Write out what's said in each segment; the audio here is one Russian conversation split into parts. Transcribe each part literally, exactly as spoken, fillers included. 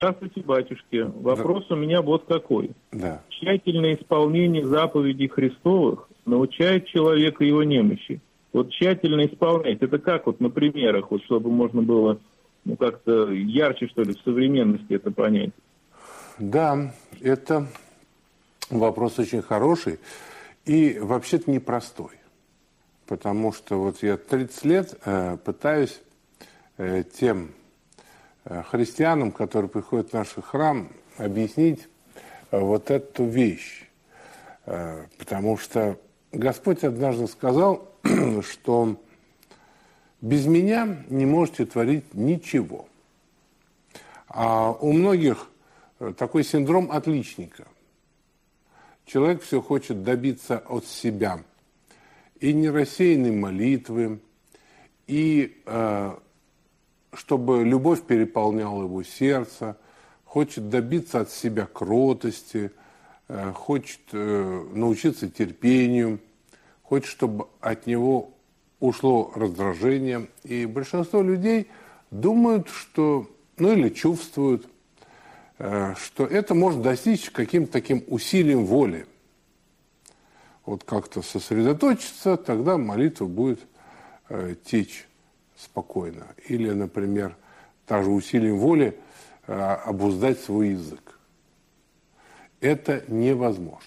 Здравствуйте, батюшки. Вопрос да. у меня вот какой. Да. Тщательное исполнение заповедей Христовых научает человека его немощи. Вот тщательно исполнять, это как вот на примерах, вот, чтобы можно было ну, как-то ярче, что ли, в современности это понять? Да, это вопрос очень хороший и вообще-то непростой. Потому что вот я тридцать лет э, пытаюсь э, тем э, христианам, которые приходят в наш храм, объяснить э, вот эту вещь. Э, потому что Господь однажды сказал, что без меня не можете творить ничего. А у многих такой синдром отличника. Человек все хочет добиться от себя. И нерассеянной молитвы, и э, чтобы любовь переполняла его сердце, хочет добиться от себя кротости, э, хочет э, научиться терпению, хочет, чтобы от него ушло раздражение. И большинство людей думают, что, ну или чувствуют, э, что это может достичь каким-то таким усилием воли. Вот как-то сосредоточиться, тогда молитва будет э, течь спокойно. Или, например, также усилием воли э, обуздать свой язык. Это невозможно.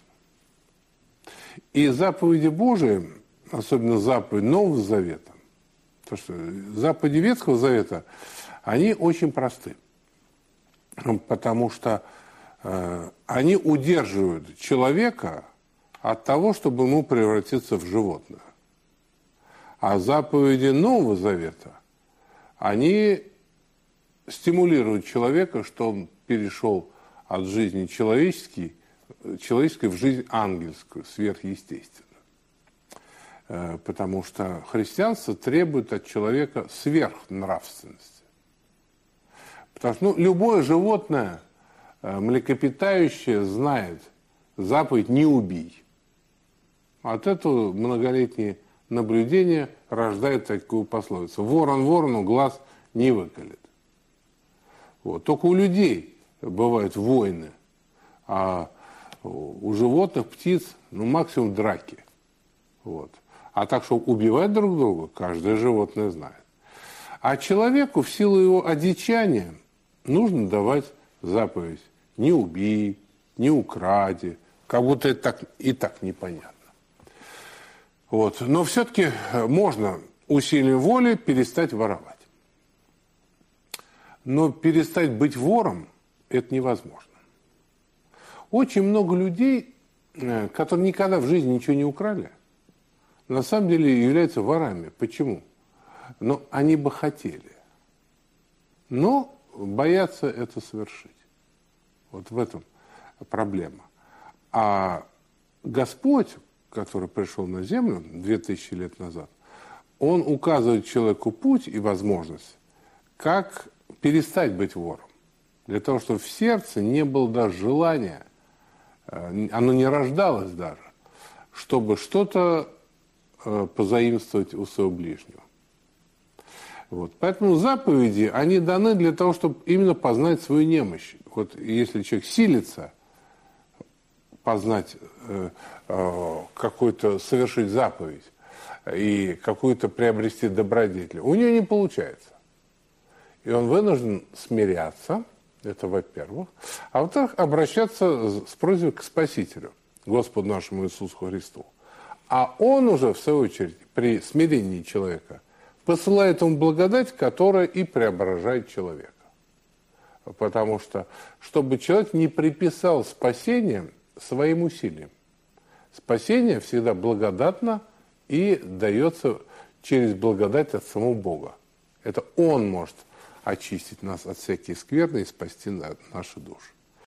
И заповеди Божии, особенно заповедь Нового Завета, то что заповеди Ветхого Завета, они очень просты. Потому что э, они удерживают человека от того, чтобы ему превратиться в животное. А заповеди Нового Завета, они стимулируют человека, что он перешел от жизни человеческой, человеческой в жизнь ангельскую, сверхъестественную. Потому что христианство требует от человека сверхнравственности. Потому что ну, любое животное, млекопитающее, знает заповедь «не убий». От этого многолетние наблюдения рождают такую пословицу. Ворон ворону глаз не выколет. Вот. Только у людей бывают войны, а у животных, птиц, ну, максимум драки. Вот. А так, что убивать друг друга, каждое животное знает. А человеку в силу его одичания нужно давать заповедь «не убей», «не укради», как будто это так, и так непонятно. Вот. Но все-таки можно усилием воли перестать воровать. Но перестать быть вором – это невозможно. Очень много людей, которые никогда в жизни ничего не украли, на самом деле являются ворами. Почему? Но они бы хотели. Но боятся это совершить. Вот в этом проблема. А Господь, который пришел на землю две тысячи лет назад, он указывает человеку путь и возможность, как перестать быть вором. Для того, чтобы в сердце не было даже желания, оно не рождалось даже, чтобы что-то позаимствовать у своего ближнего. Вот. Поэтому заповеди, они даны для того, чтобы именно познать свою немощь. Вот если человек силится познать э, э, какую-то, совершить заповедь и какую-то приобрести добродетель, у него не получается. И он вынужден смиряться, это во-первых, а во-вторых, обращаться с просьбой к Спасителю, Господу нашему Иисусу Христу. А он уже, в свою очередь, при смирении человека посылает ему благодать, которая и преображает человека. Потому что, чтобы человек не приписал спасение своим усилиям. Спасение всегда благодатно и дается через благодать от самого Бога. Это Он может очистить нас от всяких скверны и спасти наши души.